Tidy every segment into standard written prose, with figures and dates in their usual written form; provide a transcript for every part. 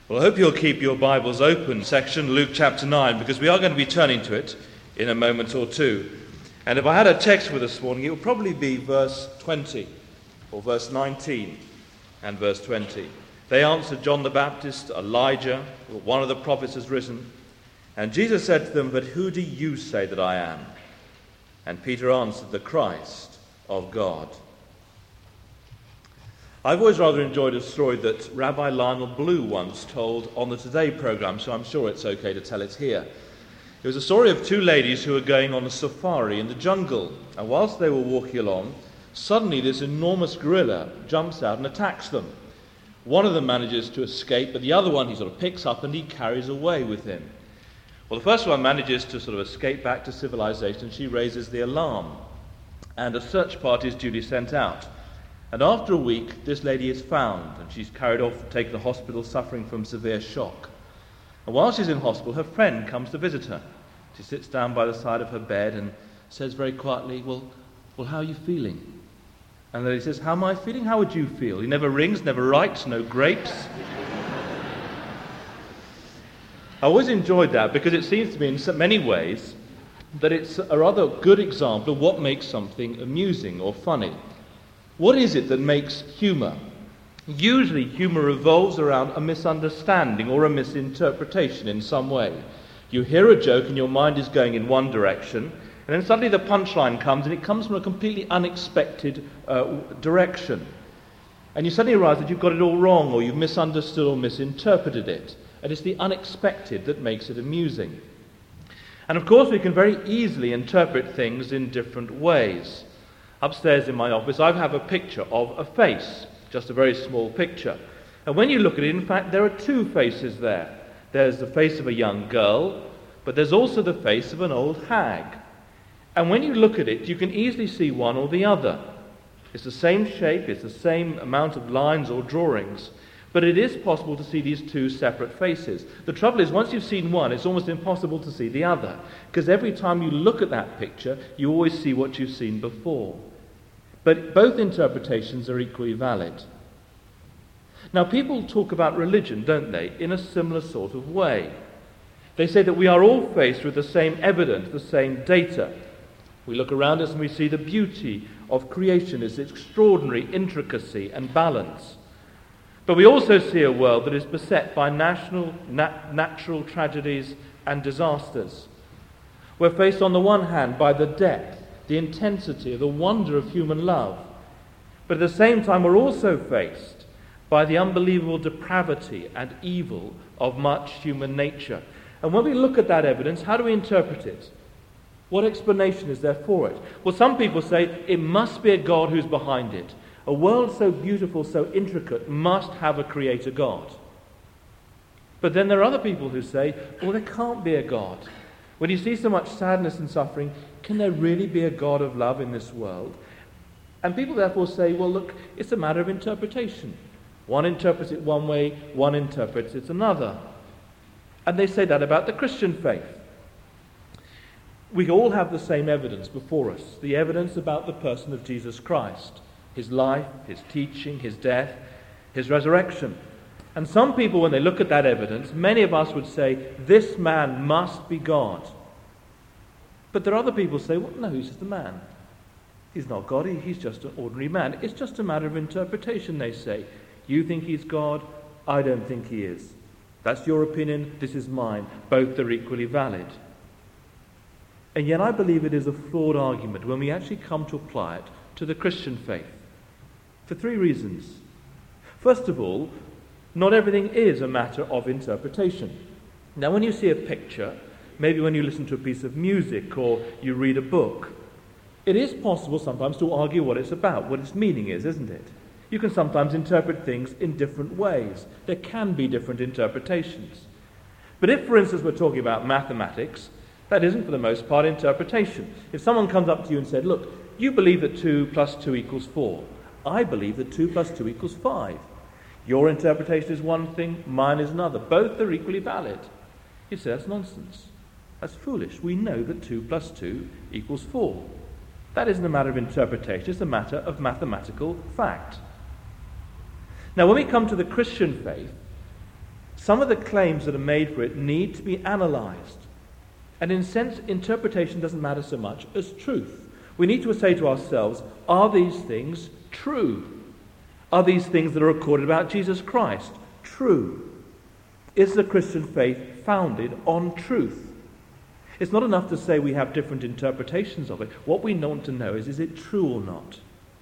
Well, I hope you'll keep your Bibles open, section Luke chapter 9, because we are going to be turning to it in a moment or two. And if I had a text for this morning, it would probably be verse 20, or verse 19 and verse 20. They answered John the Baptist, Elijah, one of the prophets has risen. And Jesus said to them, "But who do you say that I am?" And Peter answered, "The Christ of God." I've always rather enjoyed a story that Rabbi Lionel Blue once told on the Today programme, so I'm sure it's okay to tell it here. It was a story of two ladies who were going on a safari in the jungle, and whilst they were walking along, suddenly this enormous gorilla jumps out and attacks them. One of them manages to escape, but the other one he sort of picks up and he carries away with him. Well, the first one manages to sort of escape back to civilization. She raises the alarm, and a search party is duly sent out. And after a week, this lady is found, and she's carried off and taken to hospital suffering from severe shock. And while she's in hospital, her friend comes to visit her. She sits down by the side of her bed and says very quietly, well, how are you feeling? And the lady says, "How am I feeling? How would you feel? He never rings, never writes, no grapes." I always enjoyed that because it seems to me in so many ways that it's a rather good example of what makes something amusing or funny. What is it that makes humour? Usually humour revolves around a misunderstanding or a misinterpretation in some way. You hear a joke and your mind is going in one direction, and then suddenly the punchline comes, and it comes from a completely unexpected direction. And you suddenly realise that you've got it all wrong, or you've misunderstood or misinterpreted it. And it's the unexpected that makes it amusing. And of course we can very easily interpret things in different ways. Upstairs in my office, I have a picture of a face, just a very small picture. And when you look at it, in fact, there are two faces there. There's the face of a young girl, but there's also the face of an old hag. And when you look at it, you can easily see one or the other. It's the same shape, it's the same amount of lines or drawings, but it is possible to see these two separate faces. The trouble is, once you've seen one, it's almost impossible to see the other, because every time you look at that picture, you always see what you've seen before. But both interpretations are equally valid. Now, people talk about religion, don't they, in a similar sort of way. They say that we are all faced with the same evidence, the same data. We look around us and we see the beauty of creation, its extraordinary intricacy and balance. But we also see a world that is beset by natural tragedies and disasters. We're faced on the one hand by the depth, the intensity, the wonder of human love. But at the same time, we're also faced by the unbelievable depravity and evil of much human nature. And when we look at that evidence, how do we interpret it? What explanation is there for it? Well, some people say it must be a God who's behind it. A world so beautiful, so intricate, must have a creator God. But then there are other people who say, well, there can't be a God. When you see so much sadness and suffering, can there really be a God of love in this world? And people therefore say, well, look, it's a matter of interpretation. One interprets it one way, one interprets it another. And they say that about the Christian faith. We all have the same evidence before us, the evidence about the person of Jesus Christ, his life, his teaching, his death, his resurrection. And some people, when they look at that evidence, many of us would say, this man must be God. But there are other people who say, well, no, he's just a man. He's not God, he's just an ordinary man. It's just a matter of interpretation, they say. You think he's God, I don't think he is. That's your opinion, this is mine. Both are equally valid. And yet I believe it is a flawed argument when we actually come to apply it to the Christian faith. For three reasons. First of all, not everything is a matter of interpretation. Now, when you see a picture, maybe when you listen to a piece of music or you read a book, it is possible sometimes to argue what it's about, what its meaning is, isn't it? You can sometimes interpret things in different ways. There can be different interpretations. But if, for instance, we're talking about mathematics, that isn't for the most part interpretation. If someone comes up to you and said, look, you believe that 2 plus 2 equals 4. I believe that 2 plus 2 equals 5. Your interpretation is one thing, mine is another. Both are equally valid. You say, that's nonsense. That's foolish. We know that 2 plus 2 equals 4. That isn't a matter of interpretation, it's a matter of mathematical fact. Now, when we come to the Christian faith, Some of the claims that are made for it need to be analysed. And in a sense, interpretation doesn't matter so much as truth. We need to say to ourselves, are these things true? Are these things that are recorded about Jesus Christ true? Is the Christian faith founded on truth? It's not enough to say we have different interpretations of it. What we want to know is it true or not?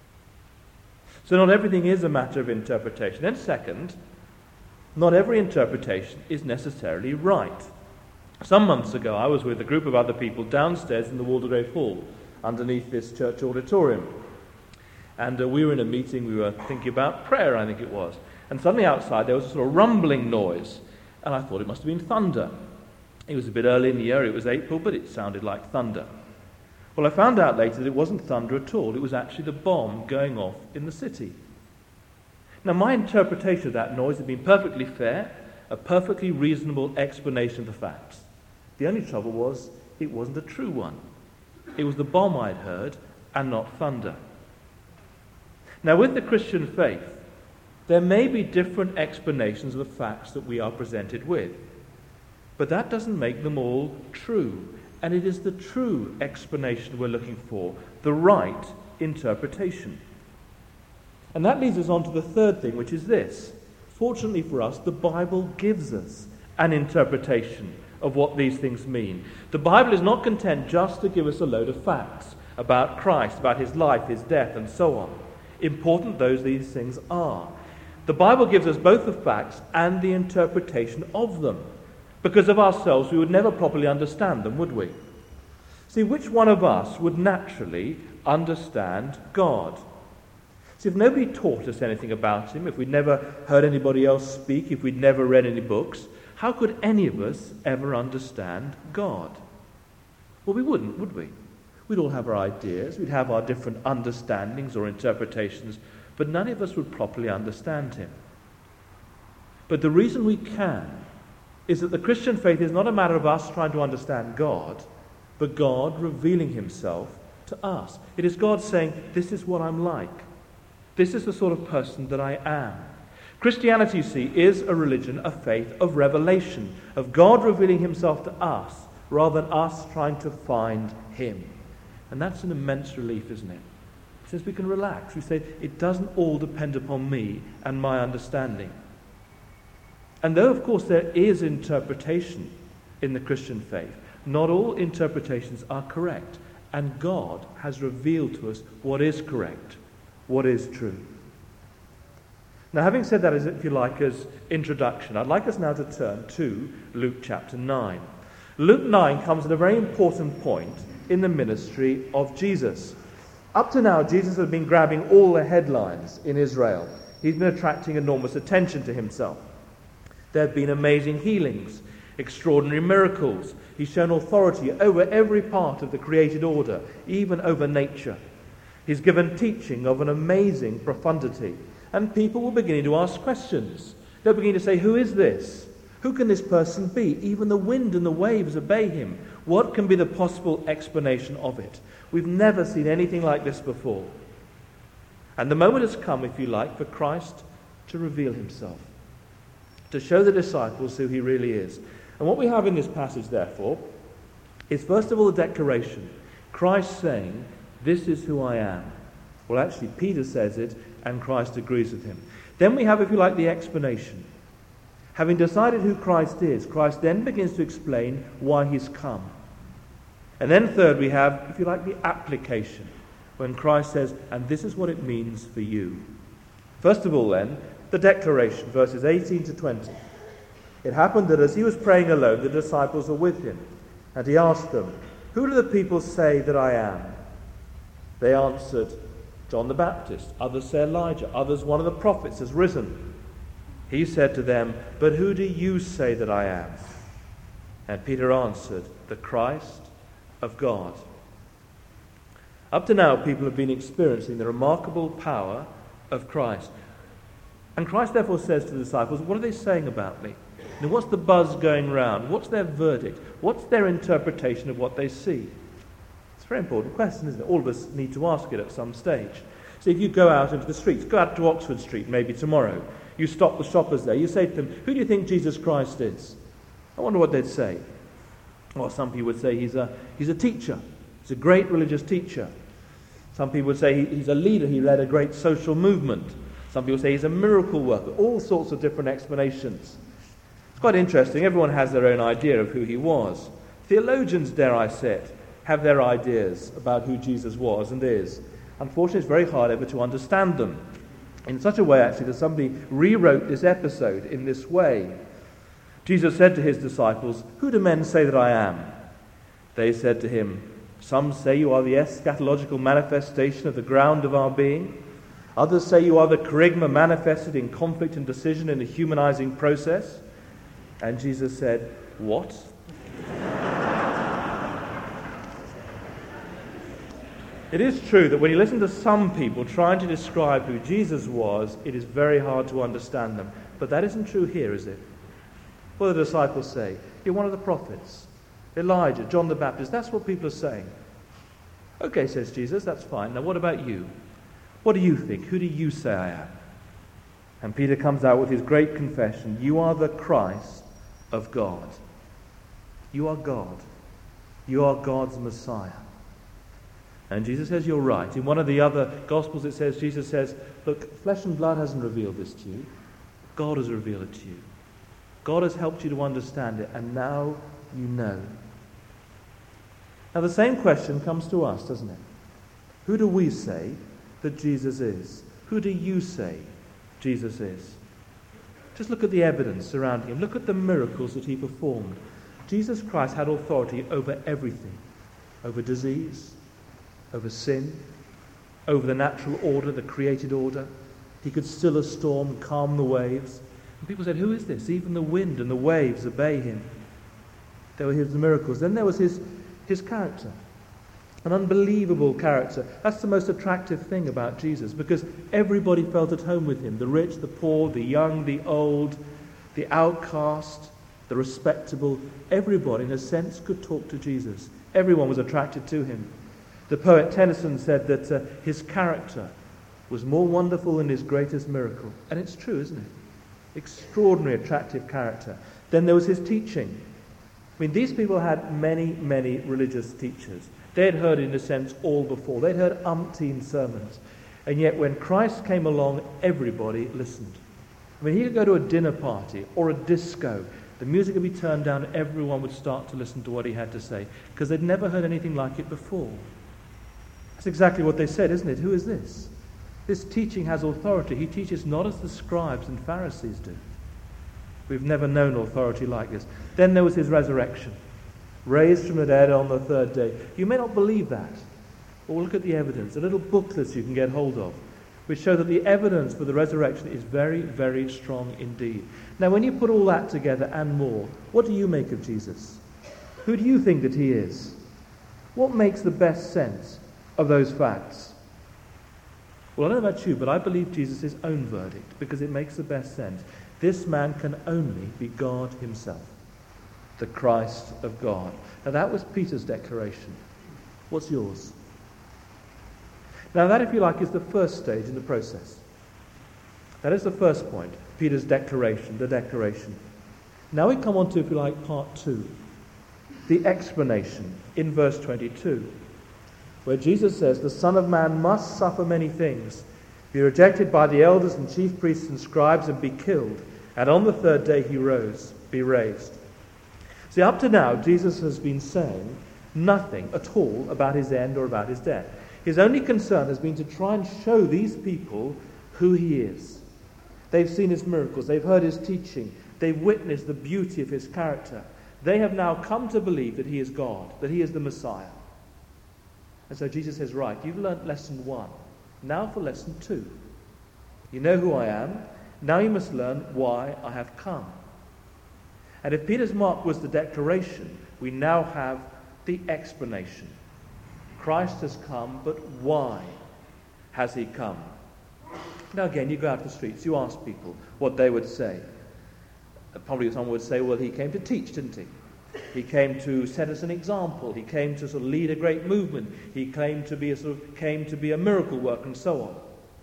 So not everything is a matter of interpretation. Then second, not every interpretation is necessarily right. Some months ago, I was with a group of other people downstairs in the Waldegrave Hall, underneath this church auditorium. And we were in a meeting, we were thinking about prayer, I think it was. And suddenly outside there was a sort of rumbling noise, and I thought it must have been thunder. It was a bit early in the year, it was April, but it sounded like thunder. Well, I found out later that it wasn't thunder at all, it was actually the bomb going off in the city. Now, my interpretation of that noise had been perfectly fair, a perfectly reasonable explanation of the facts. The only trouble was, it wasn't a true one. It was the bomb I'd heard, and not thunder. Now, with the Christian faith, there may be different explanations of the facts that we are presented with. But that doesn't make them all true. And it is the true explanation we're looking for, the right interpretation. And that leads us on to the third thing, which is this. Fortunately for us, the Bible gives us an interpretation of what these things mean. The Bible is not content just to give us a load of facts about Christ, about his life, his death, and so on. Important though these things are, the Bible gives us both the facts and the interpretation of them. Because of ourselves, we would never properly understand them, would we? See, which one of us would naturally understand God? See, if nobody taught us anything about him, if we'd never heard anybody else speak, if we'd never read any books, how could any of us ever understand God? Well, we wouldn't, would we? We'd all have our ideas, we'd have our different understandings or interpretations, but none of us would properly understand him. But the reason we can is that the Christian faith is not a matter of us trying to understand God, but God revealing himself to us. It is God saying, this is what I'm like. This is the sort of person that I am. Christianity, you see, is a religion, a faith of revelation, of God revealing himself to us, rather than us trying to find him. And that's an immense relief, isn't it? Since we can relax, we say, it doesn't all depend upon me and my understanding. And though, of course, there is interpretation in the Christian faith, not all interpretations are correct. And God has revealed to us what is correct, what is true. Now, having said that, as if you like, as introduction, I'd like us now to turn to Luke chapter 9. Luke 9 comes at a very important point in the ministry of Jesus. Up to now, Jesus had been grabbing all the headlines in Israel. He'd been attracting enormous attention to himself. There have been amazing healings, extraordinary miracles. He's shown authority over every part of the created order, even over nature. He's given teaching of an amazing profundity. And people were beginning to ask questions. They're beginning to say, who is this? Who can this person be? Even the wind and the waves obey him. What can be the possible explanation of it? We've never seen anything like this before. And the moment has come, if you like, for Christ to reveal himself, to show the disciples who he really is. And what we have in this passage, therefore, is first of all the declaration. Christ saying, this is who I am. Well, actually, Peter says it, and Christ agrees with him. Then we have, if you like, the explanation. Having decided who Christ is, Christ then begins to explain why he's come. And then third, we have, if you like, the application, when Christ says, and this is what it means for you. First of all, then, the declaration, verses 18 to 20. It happened that as he was praying alone, the disciples were with him, and he asked them, who do the people say that I am? They answered, John the Baptist. Others say Elijah. Others, one of the prophets has risen. He said to them, but who do you say that I am? And Peter answered, the Christ of God. Up to now, people have been experiencing the remarkable power of Christ. And Christ therefore says to the disciples, what are they saying about me? Now, what's the buzz going round? What's their verdict? What's their interpretation of what they see? It's a very important question, isn't it? All of us need to ask it at some stage. So if you go out into the streets, go out to Oxford Street maybe tomorrow, You stop the shoppers there. You say to them, who do you think Jesus Christ is? I wonder what they'd say. Well, some people would say he's a teacher. He's a great religious teacher. Some people would say he's a leader. He led a great social movement. Some people say he's a miracle worker. All sorts of different explanations. It's quite interesting. Everyone has their own idea of who he was. Theologians, dare I say it, have their ideas about who Jesus was and is. Unfortunately, it's very hard ever to understand them. In such a way, actually, that somebody rewrote this episode in this way. Jesus said to his disciples, "Who do men say that I am?" They said to him, "Some say you are the eschatological manifestation of the ground of our being. Others say you are the kerygma manifested in conflict and decision in a humanizing process." And Jesus said, "What?" It is true that when you listen to some people trying to describe who Jesus was, it is very hard to understand them. But that isn't true here, is it? What do the disciples say? You're one of the prophets. Elijah, John the Baptist. That's what people are saying. Okay, says Jesus, that's fine. Now what about you? What do you think? Who do you say I am? And Peter comes out with his great confession. You are the Christ of God. You are God. You are God's Messiah. And Jesus says, you're right. In one of the other Gospels it says, Jesus says, look, flesh and blood hasn't revealed this to you. God has revealed it to you. God has helped you to understand it, and now you know. Now the same question comes to us, doesn't it? Who do we say that Jesus is? Who do you say Jesus is? Just look at the evidence surrounding him. Look at the miracles that he performed. Jesus Christ had authority over everything. Over disease, over sin, over the natural order, the created order. He could still a storm, calm the waves. And people said, who is this? Even the wind and the waves obey him. There were his miracles. Then there was his character. An unbelievable character. That's the most attractive thing about Jesus, because everybody felt at home with him. The rich, the poor, the young, the old, the outcast, the respectable. Everybody, in a sense, could talk to Jesus. Everyone was attracted to him. The poet Tennyson said that his character was more wonderful than his greatest miracle. And it's true, isn't it? Extraordinary, attractive character. Then there was his teaching. I mean, these people had many, many religious teachers. They had heard, in a sense, all before. They'd heard umpteen sermons. And yet when Christ came along, everybody listened. I mean, he could go to a dinner party or a disco. The music would be turned down and everyone would start to listen to what he had to say, because they'd never heard anything like it before. That's exactly what they said, isn't it? Who is this? This teaching has authority. He teaches not as the scribes and Pharisees do. We've never known authority like this. Then there was his resurrection. Raised from the dead on the third day. You may not believe that. Or look at the evidence. A little booklet you can get hold of, which show that the evidence for the resurrection is very, very strong indeed. Now, when you put all that together and more, what do you make of Jesus? Who do you think that he is? What makes the best sense of those facts? Well, I don't know about you, but I believe Jesus' own verdict, because it makes the best sense. This man can only be God himself, the Christ of God. Now that was Peter's declaration. What's yours? Now that, if you like, is the first stage in the process. That is the first point, Peter's declaration, the declaration. Now we come on to, if you like, part 2, the explanation in verse 22, where Jesus says, the Son of Man must suffer many things, be rejected by the elders and chief priests and scribes, and be killed, and on the third day be raised. See, up to now, Jesus has been saying nothing at all about his end or about his death. His only concern has been to try and show these people who he is. They've seen his miracles, they've heard his teaching, they've witnessed the beauty of his character. They have now come to believe that he is God, that he is the Messiah. And so Jesus says, right, you've learnt lesson 1. Now for lesson 2. You know who I am. Now you must learn why I have come. And if Peter's mark was the declaration, we now have the explanation. Christ has come, but why has he come? Now again, you go out to the streets, you ask people what they would say. Probably someone would say, well, he came to teach, didn't he? He came to set us an example. He came to sort of lead a great movement. He came to be a miracle worker, and so on.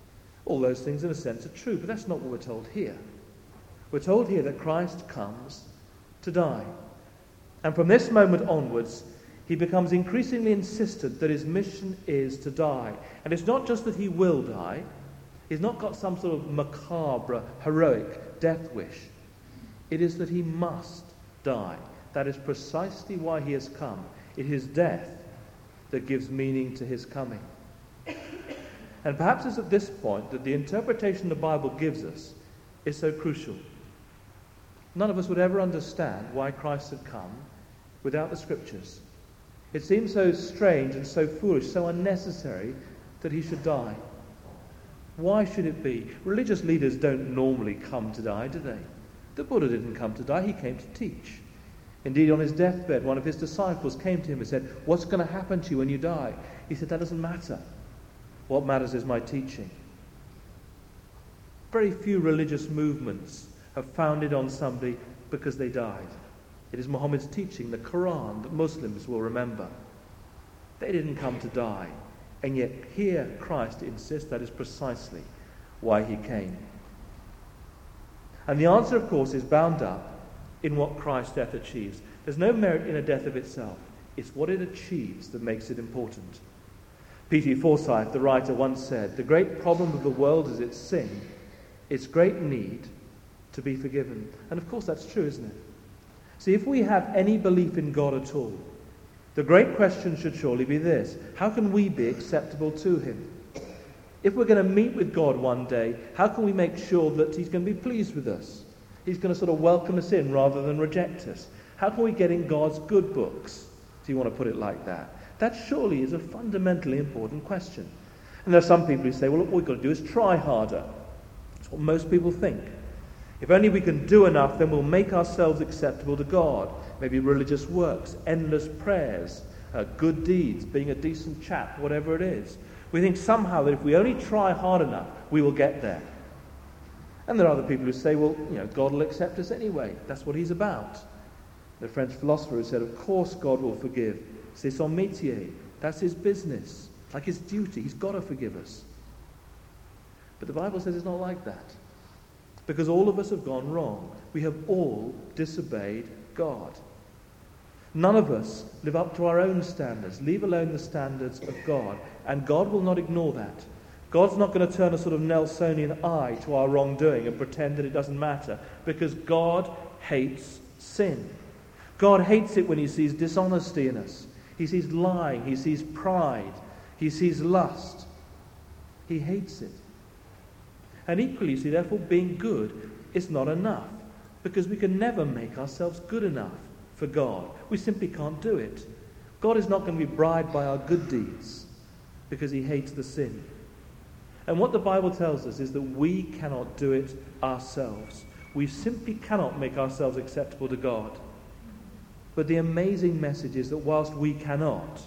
All those things in a sense are true, but that's not what we're told here. We're told here that Christ comes to die. And from this moment onwards, he becomes increasingly insistent that his mission is to die. And it's not just that he will die. He's not got some sort of macabre, heroic death wish. It is that he must die. That is precisely why he has come. It is death that gives meaning to his coming. And perhaps it's at this point that the interpretation the Bible gives us is so crucial. None of us would ever understand why Christ had come without the Scriptures. It seems so strange and so foolish, so unnecessary that he should die. Why should it be? Religious leaders don't normally come to die, do they? The Buddha didn't come to die, he came to teach. Indeed, on his deathbed, one of his disciples came to him and said, "What's going to happen to you when you die?" He said, "That doesn't matter. What matters is my teaching." Very few religious movements have founded on somebody because they died. It is Muhammad's teaching, the Quran, that Muslims will remember. They didn't come to die. And yet here Christ insists that is precisely why he came. And the answer, of course, is bound up in what Christ's death achieves. There's no merit in a death of itself. It's what it achieves that makes it important. P.T. Forsyth, the writer, once said, "The great problem of the world is its sin, its great need to be forgiven." And of course that's true, isn't it? See, if we have any belief in God at all, the great question should surely be this: how can we be acceptable to him? If we're going to meet with God one day, how can we make sure that he's going to be pleased with us? He's going to sort of welcome us in rather than reject us. How can we get in God's good books, if you want to put it like that? That surely is a fundamentally important question. And there are some people who say, well, look, what we've got to do is try harder. That's what most people think. If only we can do enough, then we'll make ourselves acceptable to God. Maybe religious works, endless prayers, good deeds, being a decent chap, whatever it is. We think somehow that if we only try hard enough, we will get there. And there are other people who say, well, God will accept us anyway. That's what he's about. The French philosopher who said, of course God will forgive. C'est son métier. That's his business. Like his duty. He's got to forgive us. But the Bible says it's not like that. Because all of us have gone wrong. We have all disobeyed God. None of us live up to our own standards, leave alone the standards of God. And God will not ignore that. God's not going to turn a sort of Nelsonian eye to our wrongdoing and pretend that it doesn't matter, because God hates sin. God hates it when he sees dishonesty in us. He sees lying, he sees pride, he sees lust. He hates it. And equally, see, therefore, being good is not enough, because we can never make ourselves good enough for God. We simply can't do it. God is not going to be bribed by our good deeds, because he hates the sin. And what the Bible tells us is that we cannot do it ourselves. We simply cannot make ourselves acceptable to God. But the amazing message is that whilst we cannot,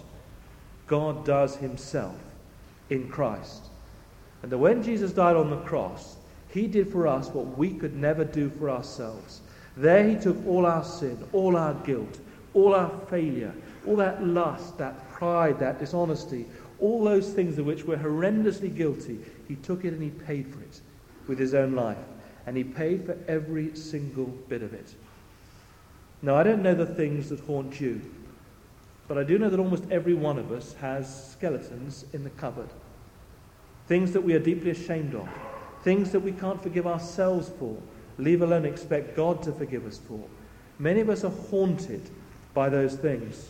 God does himself in Christ. And that when Jesus died on the cross, he did for us what we could never do for ourselves. There he took all our sin, all our guilt, all our failure, all that lust, that pride, that dishonesty, all those things of which we're horrendously guilty. He took it and he paid for it with his own life. And he paid for every single bit of it. Now, I don't know the things that haunt you, but I do know that almost every one of us has skeletons in the cupboard. Things that we are deeply ashamed of. Things that we can't forgive ourselves for, leave alone expect God to forgive us for. Many of us are haunted by those things.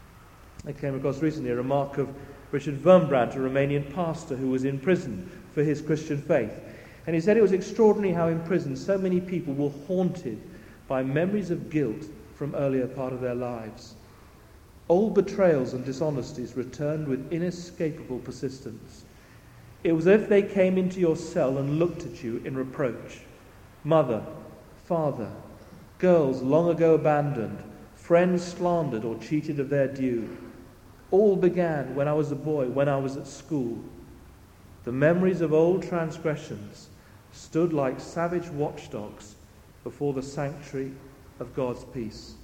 I came across recently a remark of Richard Wurmbrand, a Romanian pastor who was in prison for his Christian faith. And he said it was extraordinary how in prison so many people were haunted by memories of guilt from earlier part of their lives. Old betrayals and dishonesties returned with inescapable persistence. It was as if they came into your cell and looked at you in reproach. Mother, father, girls long ago abandoned, friends slandered or cheated of their due. All began when I was a boy, when I was at school. The memories of old transgressions stood like savage watchdogs before the sanctuary of God's peace.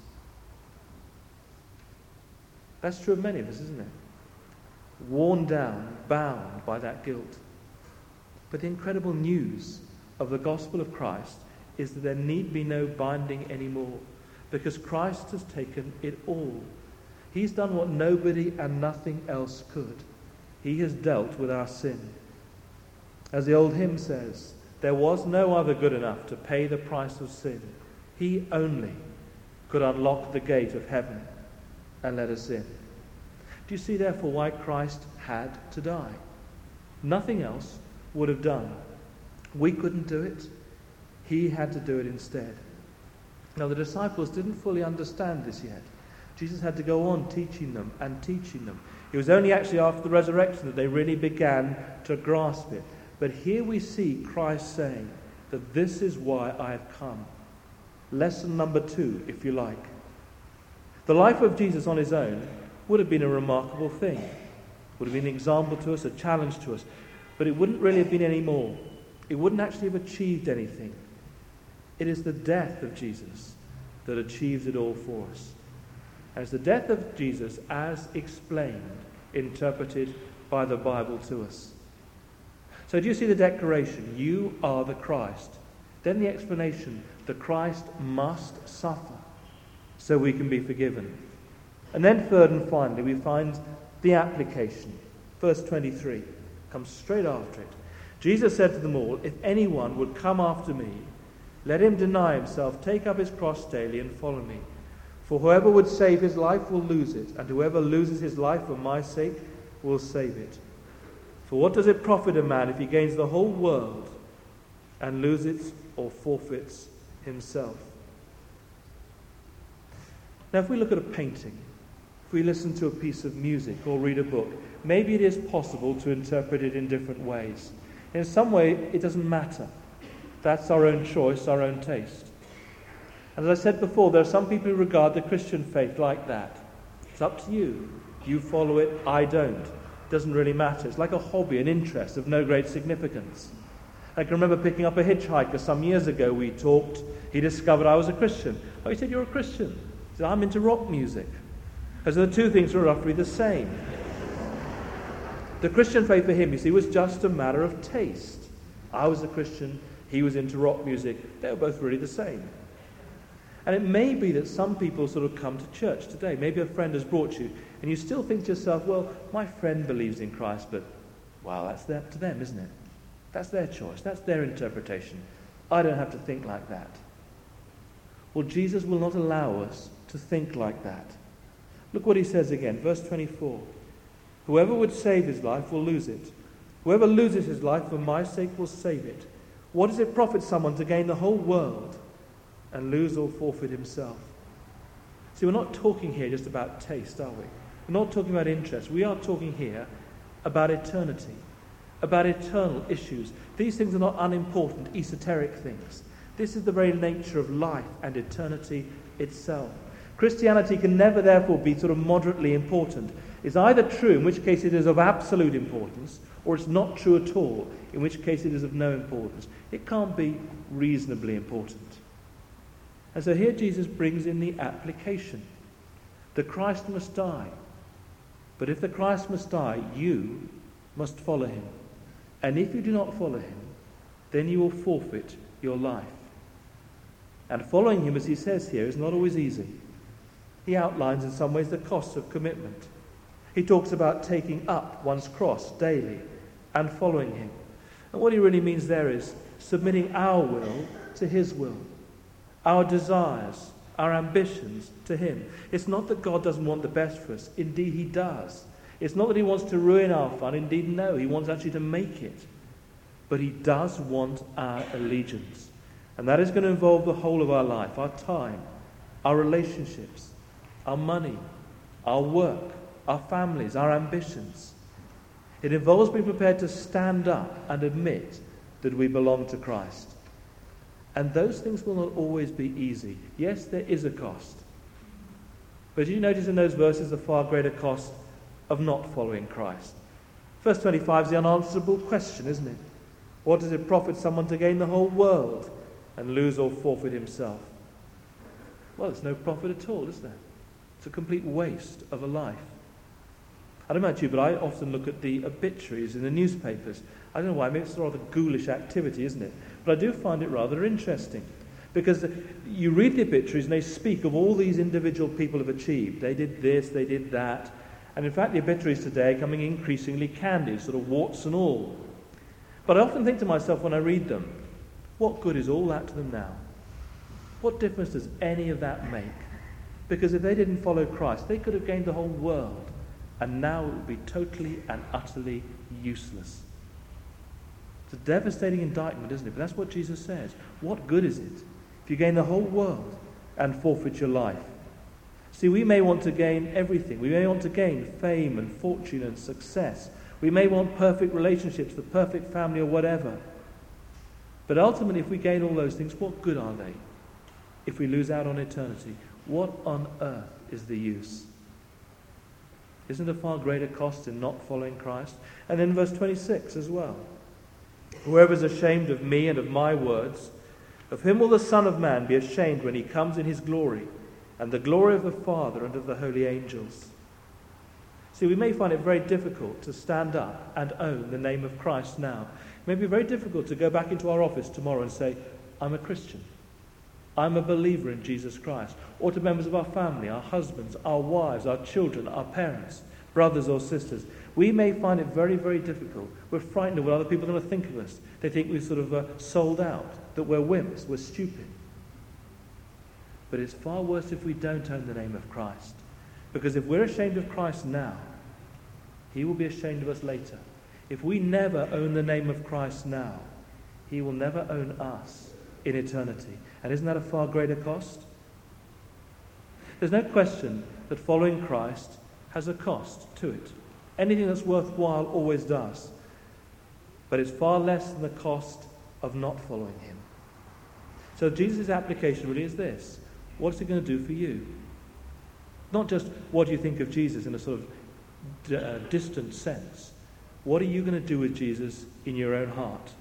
That's true of many of us, isn't it? Worn down, bound by that guilt. But the incredible news of the gospel of Christ is that there need be no binding anymore, because Christ has taken it all. He's done what nobody and nothing else could. He has dealt with our sin. As the old hymn says, there was no other good enough to pay the price of sin. He only could unlock the gate of heaven and let us in. Do you see, therefore, why Christ had to die? Nothing else would have done. We couldn't do it. He had to do it instead. Now, the disciples didn't fully understand this yet. Jesus had to go on teaching them and teaching them. It was only actually after the resurrection that they really began to grasp it. But here we see Christ saying that this is why I have come. Lesson number 2, if you like. The life of Jesus on his own would have been a remarkable thing. Would have been an example to us, a challenge to us. But it wouldn't really have been any more. It wouldn't actually have achieved anything. It is the death of Jesus that achieves it all for us. And it's the death of Jesus as explained, interpreted by the Bible to us. So do you see the declaration? You are the Christ. Then the explanation, the Christ must suffer so we can be forgiven. And then third and finally we find the application. Verse 23 comes straight after it. Jesus said to them all, if anyone would come after me, let him deny himself, take up his cross daily and follow me. For whoever would save his life will lose it, and whoever loses his life for my sake will save it. For what does it profit a man if he gains the whole world and loses or forfeits himself? Now, if we look at a painting, if we listen to a piece of music or read a book, maybe it is possible to interpret it in different ways. In some way, it doesn't matter. That's our own choice, our own taste. And as I said before, there are some people who regard the Christian faith like that. It's up to you. You follow it, I don't. It doesn't really matter. It's like a hobby, an interest of no great significance. I can remember picking up a hitchhiker some years ago. We talked. He discovered I was a Christian. Oh, he said, you're a Christian? He said, I'm into rock music. As the two things were roughly the same. The Christian faith for him, you see, was just a matter of taste. I was a Christian. He was into rock music. They were both really the same. And it may be that some people sort of come to church today. Maybe a friend has brought you, and you still think to yourself, well, my friend believes in Christ, but, well, that's up to them, isn't it? That's their choice. That's their interpretation. I don't have to think like that. Well, Jesus will not allow us to think like that. Look what he says again, verse 24. Whoever would save his life will lose it. Whoever loses his life for my sake will save it. What does it profit someone to gain the whole world and lose or forfeit himself? See, we're not talking here just about taste, are we? We're not talking about interest. We are talking here about eternity, about eternal issues. These things are not unimportant, esoteric things. This is the very nature of life and eternity itself. Christianity can never, therefore, be sort of moderately important. It's either true, in which case it is of absolute importance, or it's not true at all, in which case it is of no importance. It can't be reasonably important. And so here Jesus brings in the application. The Christ must die. But if the Christ must die, you must follow him. And if you do not follow him, then you will forfeit your life. And following him, as he says here, is not always easy. He outlines in some ways the costs of commitment. He talks about taking up one's cross daily and following him. And what he really means there is submitting our will to his will, our desires, our ambitions to him. It's not that God doesn't want the best for us. Indeed, he does. It's not that he wants to ruin our fun. Indeed, no. He wants actually to make it. But he does want our allegiance. And that is going to involve the whole of our life, our time, our relationships, our money, our work, our families, our ambitions. It involves being prepared to stand up and admit that we belong to Christ. And those things will not always be easy. Yes, there is a cost. But did you notice in those verses the far greater cost of not following Christ? Verse 25 is the unanswerable question, isn't it? What does it profit someone to gain the whole world and lose or forfeit himself? Well, there's no profit at all, is there? It's a complete waste of a life. I don't know about you, but I often look at the obituaries in the newspapers. I don't know why, maybe it's a rather ghoulish activity, isn't it? But I do find it rather interesting. Because you read the obituaries and they speak of all these individual people have achieved. They did this, they did that. And in fact, the obituaries today are coming increasingly candid, sort of warts and all. But I often think to myself when I read them, what good is all that to them now? What difference does any of that make? Because if they didn't follow Christ, they could have gained the whole world. And now it would be totally and utterly useless. It's a devastating indictment, isn't it? But that's what Jesus says. What good is it if you gain the whole world and forfeit your life? See, we may want to gain everything. We may want to gain fame and fortune and success. We may want perfect relationships, the perfect family or whatever. But ultimately, if we gain all those things, what good are they? If we lose out on eternity, what on earth is the use? Isn't there a far greater cost in not following Christ? And then verse 26 as well. Whoever is ashamed of me and of my words, of him will the Son of Man be ashamed when he comes in his glory, and the glory of the Father and of the holy angels. See, we may find it very difficult to stand up and own the name of Christ now. It may be very difficult to go back into our office tomorrow and say, I'm a Christian. I'm a believer in Jesus Christ. Or to members of our family, our husbands, our wives, our children, our parents, brothers or sisters. We may find it very, very difficult. We're frightened of what other people are going to think of us. They think we've sort of sold out, that we're wimps, we're stupid. But it's far worse if we don't own the name of Christ. Because if we're ashamed of Christ now, he will be ashamed of us later. If we never own the name of Christ now, he will never own us in eternity. And isn't that a far greater cost? There's no question that following Christ has a cost to it. Anything that's worthwhile always does. But it's far less than the cost of not following him. So Jesus' application really is this. What's he going to do for you? Not just what do you think of Jesus in a sort of distant sense. What are you going to do with Jesus in your own heart?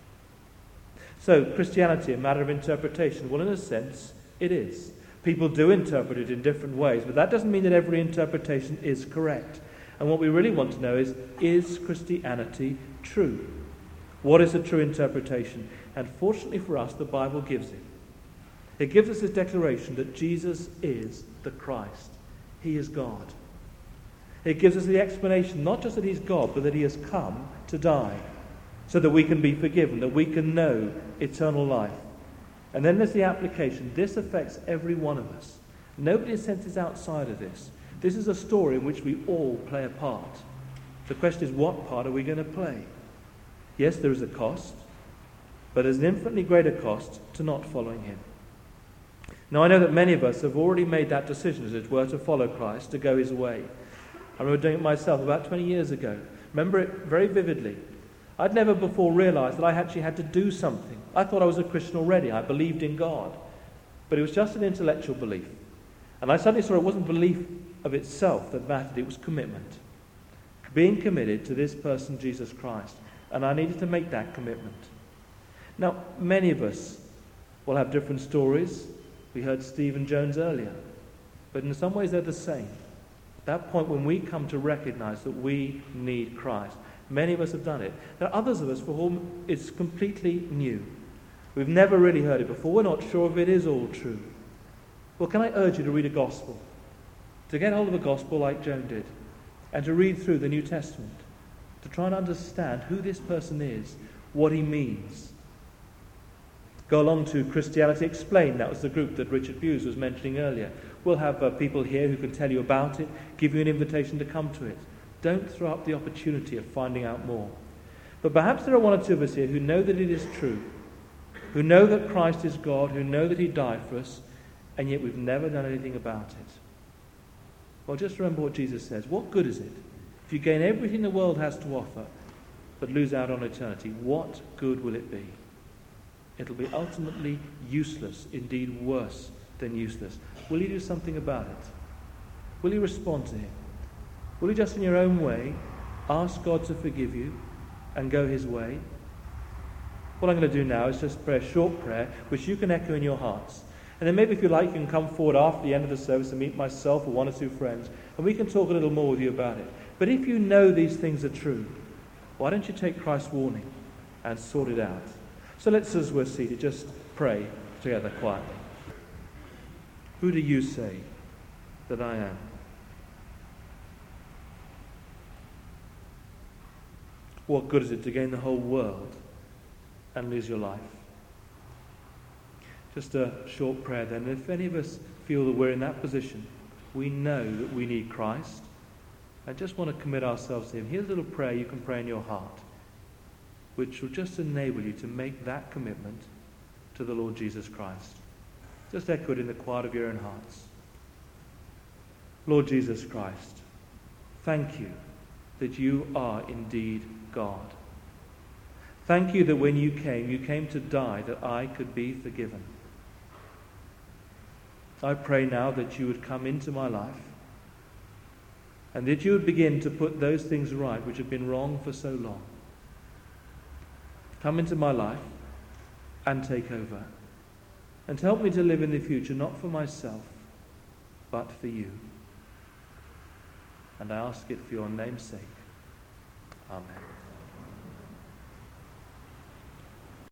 So, Christianity, a matter of interpretation. Well, in a sense, it is. People do interpret it in different ways, but that doesn't mean that every interpretation is correct. And what we really want to know is Christianity true? What is a true interpretation? And fortunately for us, the Bible gives it. It gives us this declaration that Jesus is the Christ. He is God. It gives us the explanation, not just that he's God, but that he has come to die, so that we can be forgiven, that we can know eternal life. And then there's the application. This affects every one of us. Nobody in a sense is outside of this. This is a story in which we all play a part. The question is, what part are we going to play? Yes, there is a cost, but there's an infinitely greater cost to not following him. Now, I know that many of us have already made that decision, as it were, to follow Christ, to go his way. I remember doing it myself about 20 years ago. Remember it very vividly. I'd never before realized that I actually had to do something. I thought I was a Christian already. I believed in God. But it was just an intellectual belief. And I suddenly saw it wasn't belief of itself that mattered. It was commitment. Being committed to this person, Jesus Christ. And I needed to make that commitment. Now, many of us will have different stories. We heard Stephen Jones earlier. But in some ways they're the same. At that point when we come to recognize that we need Christ. Many of us have done it. There are others of us for whom it's completely new. We've never really heard it before. We're not sure if it is all true. Well, can I urge you to read a gospel? To get hold of a gospel like Joan did. And to read through the New Testament. To try and understand who this person is. What he means. Go along to Christianity Explained. That was the group that Richard Hughes was mentioning earlier. We'll have people here who can tell you about it. Give you an invitation to come to it. Don't throw up the opportunity of finding out more. But perhaps there are one or two of us here who know that it is true, who know that Christ is God, who know that he died for us, and yet we've never done anything about it. Well, just remember what Jesus says. What good is it if you gain everything the world has to offer, but lose out on eternity? What good will it be? It'll be ultimately useless, indeed worse than useless. Will you do something about it? Will you respond to him? Will you just in your own way ask God to forgive you and go his way? What I'm going to do now is just pray a short prayer which you can echo in your hearts. And then maybe if you like you can come forward after the end of the service and meet myself or one or two friends and we can talk a little more with you about it. But if you know these things are true, why don't you take Christ's warning and sort it out? So let's, as we're seated, just pray together quietly. Who do you say that I am? What good is it to gain the whole world and lose your life? Just a short prayer then. If any of us feel that we're in that position, we know that we need Christ, I just want to commit ourselves to him. Here's a little prayer you can pray in your heart, which will just enable you to make that commitment to the Lord Jesus Christ. Just echo it in the quiet of your own hearts. Lord Jesus Christ, thank you that you are indeed God. Thank you that when you came to die that I could be forgiven. I pray now that you would come into my life and that you would begin to put those things right which have been wrong for so long. Come into my life and take over. And help me to live in the future, not for myself, but for you. And I ask it for your name's sake. Amen.